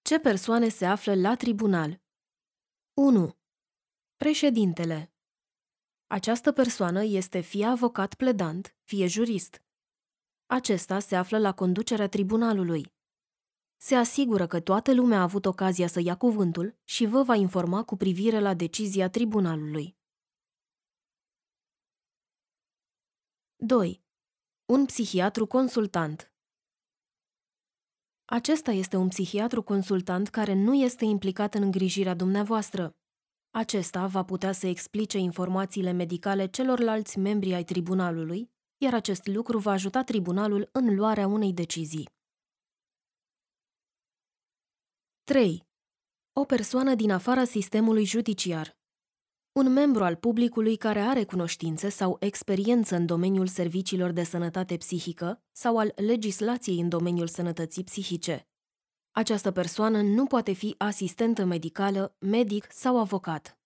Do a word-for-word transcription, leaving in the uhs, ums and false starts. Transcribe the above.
Ce persoane se află la tribunal? unu. Președintele. Această persoană este fie avocat pledant, fie jurist. Acesta se află la conducerea tribunalului. Se asigură că toată lumea a avut ocazia să ia cuvântul și vă va informa cu privire la decizia tribunalului. doi. Un psihiatru consultant. Acesta este un psihiatru consultant care nu este implicat în îngrijirea dumneavoastră. Acesta va putea să explice informațiile medicale celorlalți membri ai tribunalului, iar acest lucru va ajuta tribunalul în luarea unei decizii. trei. O persoană din afara sistemului judiciar. Un membru al publicului care are cunoștințe sau experiență în domeniul serviciilor de sănătate psihică sau al legislației în domeniul sănătății psihice. Această persoană nu poate fi asistentă medicală, medic sau avocat.